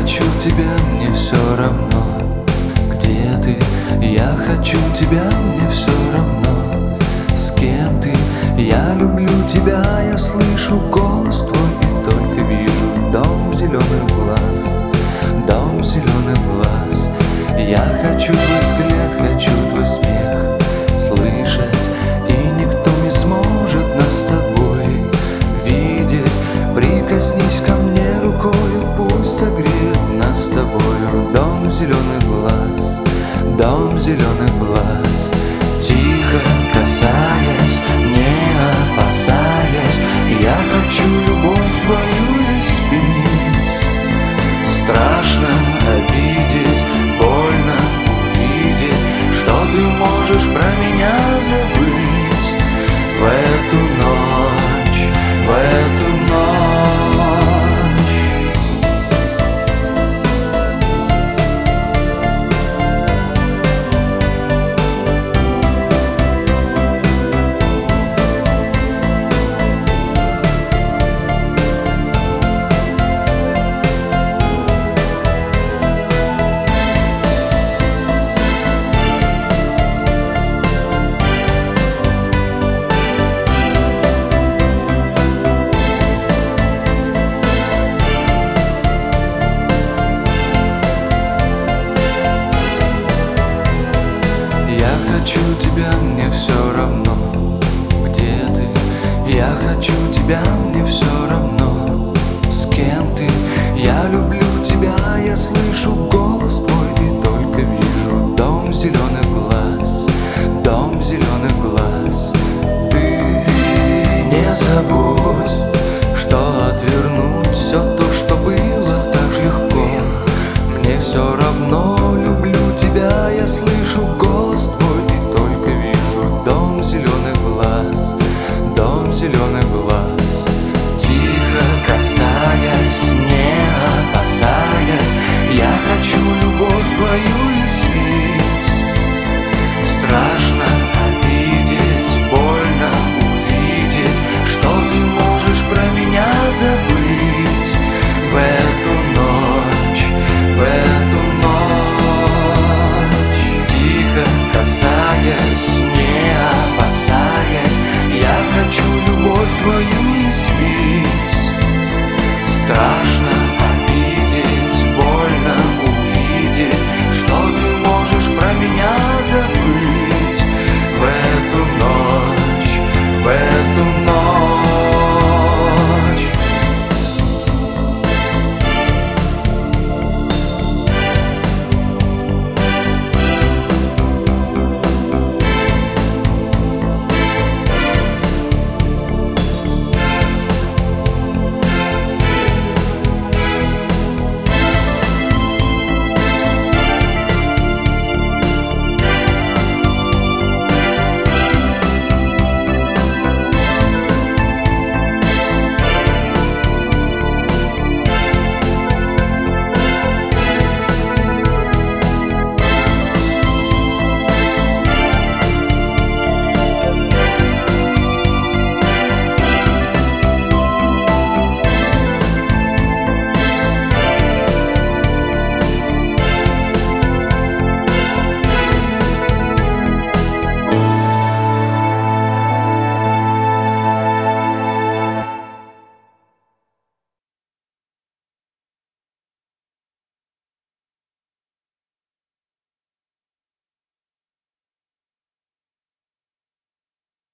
хочу тебя, мне все равно, где ты. Я хочу тебя, мне все равно, с кем ты. Я люблю тебя, я слышу голос твой и только вижу дом зеленых глаз, дом зеленых глаз. Я хочу твой взгляд, хочу твой смех слышать, и никто не сможет нас с тобой видеть. Прикоснись ко мне рукою, пусть согреет нас с тобою дом зеленых глаз, дом зеленых глаз. Тихо касаясь, не опасаясь, я хочу любовь твою испить. Страшно обидеть, больно увидеть, что ты можешь про меня забыть. В эту ночь, в эту ночь. Я хочу тебя, мне все равно, где ты. Я хочу тебя, мне все равно, с кем ты. Я люблю тебя, я слышу голос твой и только вижу дом зеленых глаз, дом зеленых глаз. Ты не забудь, что отвернуть все то, что было так легко. Мне все равно, люблю тебя, я слышу голос